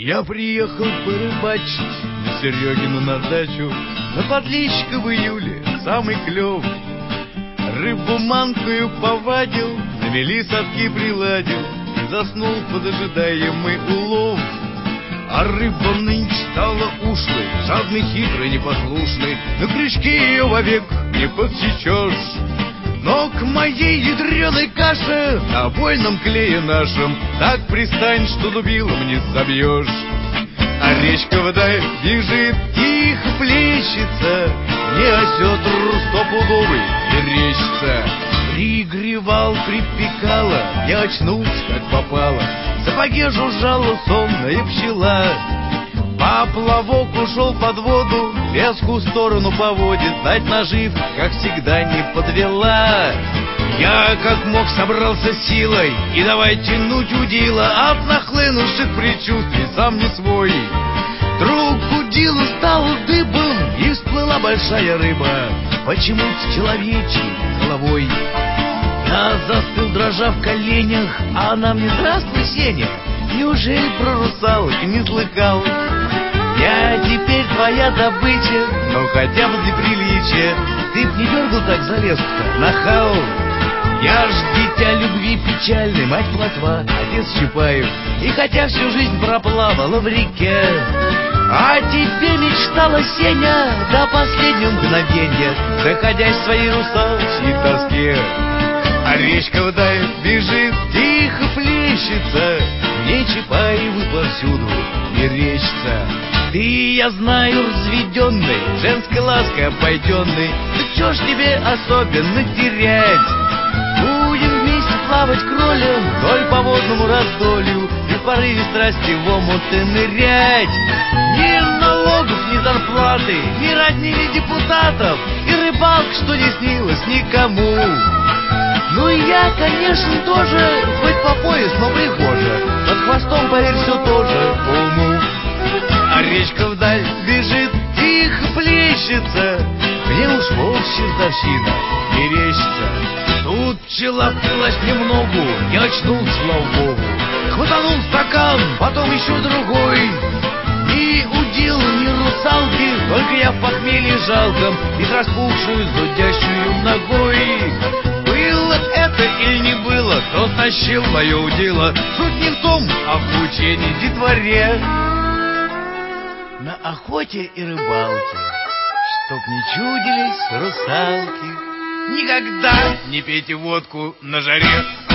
Я приехал порыбачить на Серегину на дачу, на подлещика в июле, самый клев. Рыбу манкою повадил, на мели совки приладил и заснул под ожидаемый улов. А рыба нынче стала ушлой, жадной, хитрой, непослушной, на крючке ее вовек не подсечешь. Но к моей ядреной каше на обойном клее нашем так пристань, что дубилом не собьешь. А речка вдаль бежит, тихо плещется, не осетр стопудовый мерещится. Пригревал, припекало, я очнулся, как попало, в сапоге жужжала сонная пчела. Поплавок ушел под воду, леску в сторону поводит, знать наживка, как всегда, не подвела. Я как мог собрался силой и давай тянуть удила, от нахлынувших предчувствий сам не свой. Вдруг удила стал дыбом и всплыла большая рыба, почему-то человечьей головой. Я застыл, дрожа в коленях, а она мне: здравствуй, Сеня, неужели про русалок не слыхал? Я теперь твоя добыча, но хотя бы для приличия ты б не дергал так за леску-то, нахал. Я ж дитя любви печальной, мать Плотва, отец Чапаев, и хотя всю жизнь проплавала в реке, а тебе мечтала, Сеня, до последнего мгновенья, находясь в своей русалочьей тоске. А речка вдаль бежит, тихо плещется, мне Чапаевы повсюду мерещится. Ты, я знаю, разведенный, женской лаской обойденный, да чё ж тебе особенно терять? Будем вместе плавать кролем вдоль по водному раздолью и в порыве страсти в омуты нырять. Ни налогов, ни зарплаты, ни родни, ни депутатов, и рыбалка, что не снилась никому. Ну и я, конечно, тоже, хоть по пояс, но прихожа, под хвостом, поверь, все тоже по уму. А речка вдаль бежит, тихо плещется, мне уж волчья чертовщина мерещится. Тут пчела впилась мне в ногу, я очнулся, слава богу, хватанул стакан, потом еще другой. Ни удил, ни русалки, только я в похмелье жалком и с распухшую, зудящую ногой. Было это или не было, кто стащил мое удило, суть не в том, а в учении детворе. На охоте и рыбалке, чтоб не чудились русалки, никогда не пейте водку на жаре.